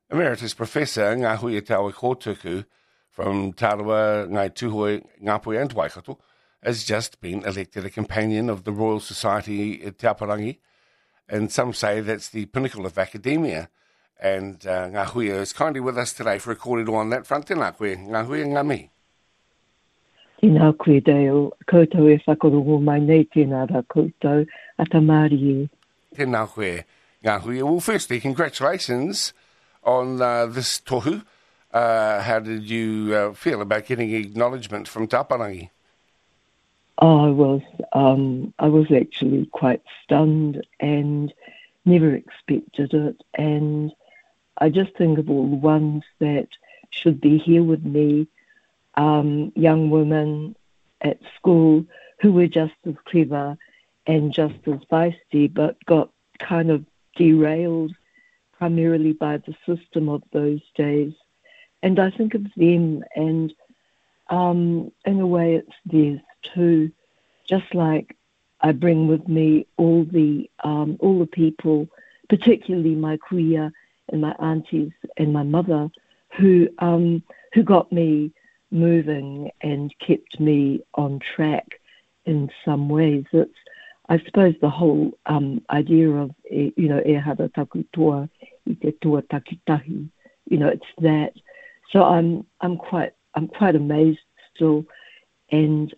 Emeritus Professor Ngā Hui Taua Kōtuku from Tarawa, Ngai Tuhoi, Ngāpui and Waikato has just been elected a Companion of the Royal Society at Te Aparangi, and some say that's the pinnacle of academia. And Ngā Hui is kindly with us today for a kōrero on that front. Tēnā koe, Ngā Hui, ngā mihi. Tēnā koe, Dale. Koutou e whakarongo mai nei tēnā rā koutou, atamari e. Tēnā koe, Ngā Hui. Well, firstly, congratulations on this tohu. How did you feel about getting acknowledgement from Te Aparangi? I was actually quite stunned and never expected it. And I just think of all the ones that should be here with me, young women at school who were just as clever and just as feisty, but got kind of derailed primarily by the system of those days. And I think of them, and in a way it's theirs too. Just like I bring with me all the people, particularly my kuia and my aunties and my mother, who got me moving and kept me on track in some ways. It's, I suppose, the whole idea of e hara taku toa I te toa takitahi. It's that. So I'm quite amazed still, and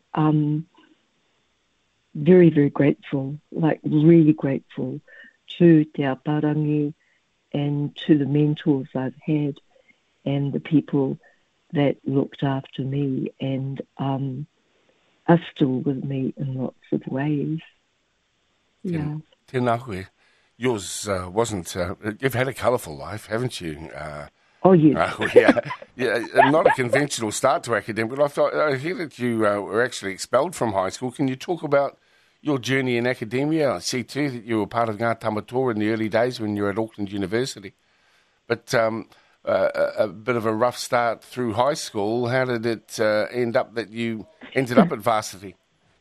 very, very grateful, like really grateful to Te Aparangi and to the mentors I've had and the people that looked after me and are still with me in lots of ways. Yeah. Tēnā koe. Yours wasn't... you've had a colourful life, haven't you? Oh, yes. Yeah, not a conventional start to academic life. I hear that you were actually expelled from high school. Can you talk about your journey in academia? I see too that you were part of Ngā Tamatoa in the early days when you were at Auckland University. But a bit of a rough start through high school. How did it end up that you ended up at varsity?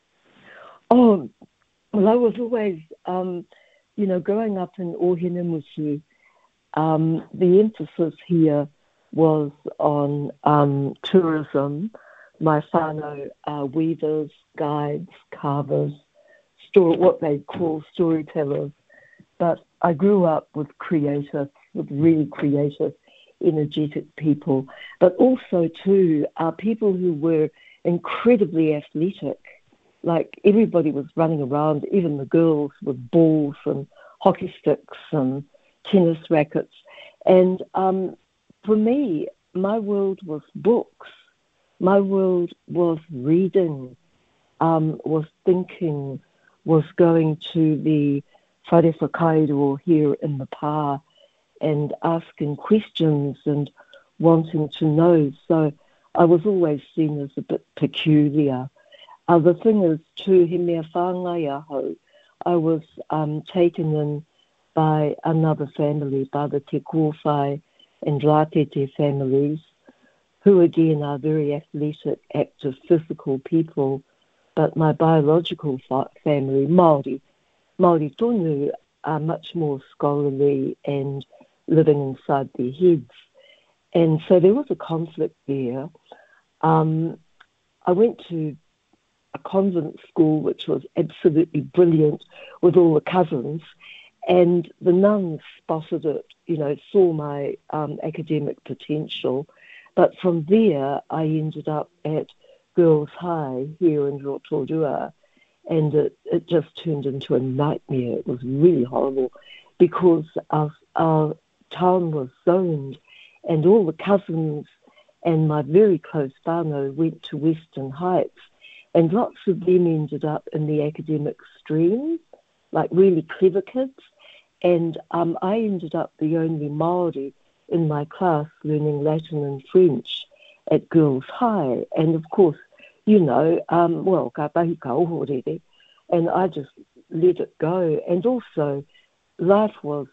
Oh, well, I was always, growing up in Ohinemushi, the emphasis here was on tourism. My whānau are weavers, guides, carvers, what they call storytellers. But I grew up with really creative, energetic people, but also too people who were incredibly athletic. Like everybody was running around, even the girls with balls and hockey sticks and tennis rackets. And for me, my world was books. My world was reading, was thinking, was going to the whare whakairo here in the pā and asking questions and wanting to know. So I was always seen as a bit peculiar. The thing is, too, he mea whāngai aho, I was taken in by another family, by the Te Kōwhai and Rātete families, who again are very athletic, active, physical people, but my biological family, Māori tonu, are much more scholarly and living inside their heads. And so there was a conflict there. I went to a convent school, which was absolutely brilliant with all the cousins, and the nuns spotted it, saw my academic potential. But from there, I ended up at Girls High here in Rotorua, and it just turned into a nightmare. It was really horrible because our town was zoned, and all the cousins and my very close whānau went to Western Heights, and lots of them ended up in the academic stream, like really clever kids. And I ended up the only Māori in my class learning Latin and French at Girls High. And of course, ka pahi ka ohorere, and I just let it go. And also, life was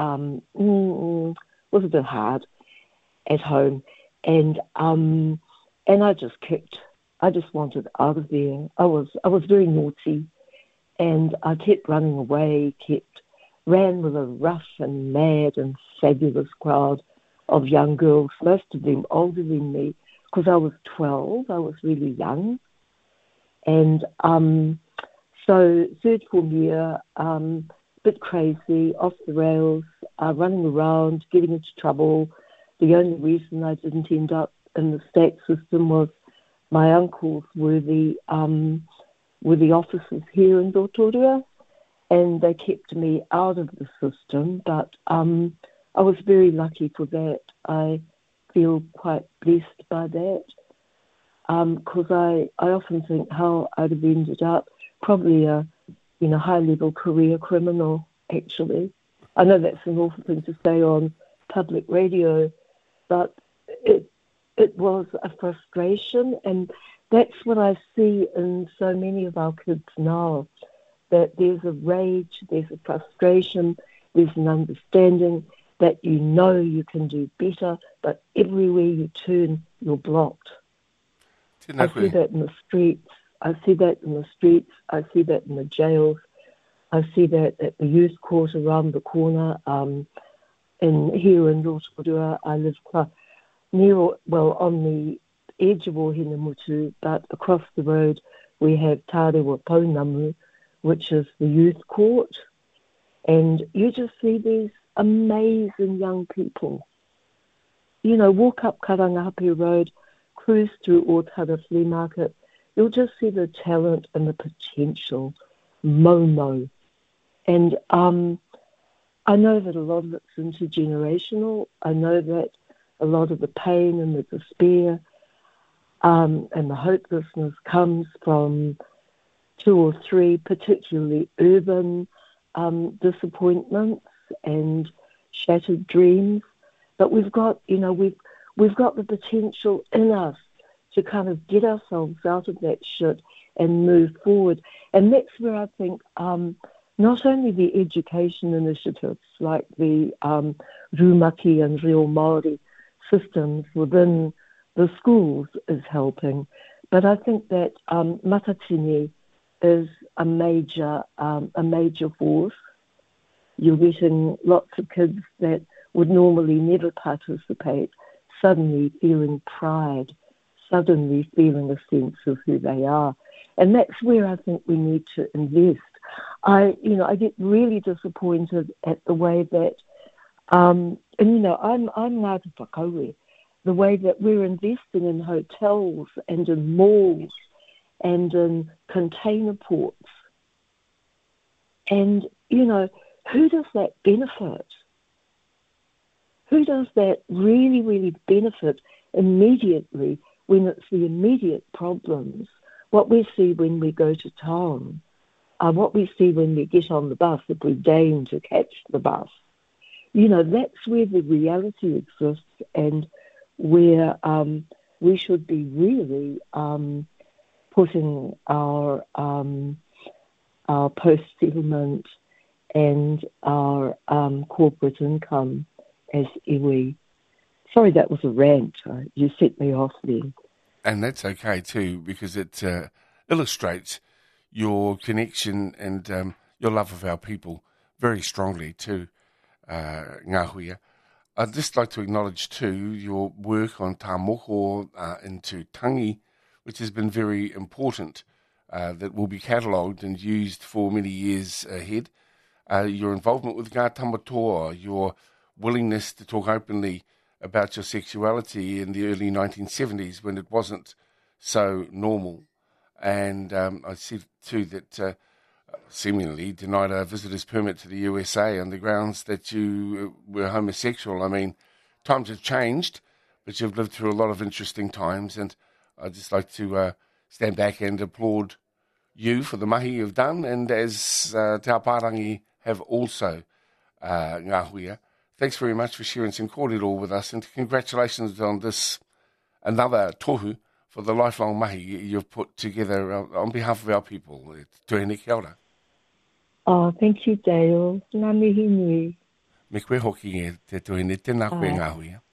a bit hard at home, and I just kicked. I just wanted out of there. I was very naughty, and I kept running away, ran with a rough and mad and fabulous crowd of young girls, most of them older than me, because I was 12. I was really young. And so third form year, bit crazy, off the rails, running around, getting into trouble. The only reason I didn't end up in the state system was my uncles were the officers here in Rotorua, and they kept me out of the system. But I was very lucky for that. I feel quite blessed by that, because I often think how I'd have ended up probably a high-level career criminal, actually. I know that's an awful thing to say on public radio, but it was a frustration, and that's what I see in so many of our kids now, that there's a rage, there's a frustration, there's an understanding that you can do better, but everywhere you turn, you're blocked. I see that in the streets. I see that in the jails. I see that at the youth court around the corner. Here in Rotorua, I live on the edge of Ohinemutu, but across the road we have Tarewa Pounamu, which is the youth court. And you just see these amazing young people. Walk up Karangahape Road, cruise through Otara Flea Market, you'll just see the talent and the potential, Momo. And I know that a lot of it's intergenerational. I know that a lot of the pain and the despair and the hopelessness comes from 2 or 3 particularly urban disappointments and shattered dreams. But we've got the potential in us to kind of get ourselves out of that shit and move forward. And that's where I think not only the education initiatives like the Rūmaki and Reo Māori systems within the schools is helping, but I think that Matatini is a major force. You're getting lots of kids that would normally never participate suddenly feeling pride, suddenly feeling a sense of who they are. And that's where I think we need to invest. I get really disappointed at the way that, I'm Ngāti Whakaue, the way that we're investing in hotels and in malls and in container ports. And, who does that benefit? Who does that really, really benefit immediately when it's the immediate problems? What we see when we go to town, what we see when we get on the bus, if we deign to catch the bus. That's where the reality exists and where we should be really putting our post-settlement and our corporate income as iwi. Sorry, that was a rant. You set me off there. And that's okay too, because it illustrates your connection and your love of our people very strongly to Ngāhuia. I'd just like to acknowledge too your work on Tā Moko into Tangi, which has been very important, that will be catalogued and used for many years ahead. Your involvement with Ngā Tamatoa, your willingness to talk openly about your sexuality in the early 1970s when it wasn't so normal. And I see too that seemingly denied a visitor's permit to the USA on the grounds that you were homosexual. I mean, times have changed, but you've lived through a lot of interesting times, and I'd just like to stand back and applaud you for the mahi you've done, and as Te Aparangi have also, Ngāhuia. Thanks very much for sharing some kōrero with us, and congratulations on this, another tohu, for the lifelong mahi you've put together on behalf of our people. Tuhine kia ora. Oh, thank you, Dale. Ngā mihi nui. Me koe hoki e te tuhine, tēnā koe Ngāhuia.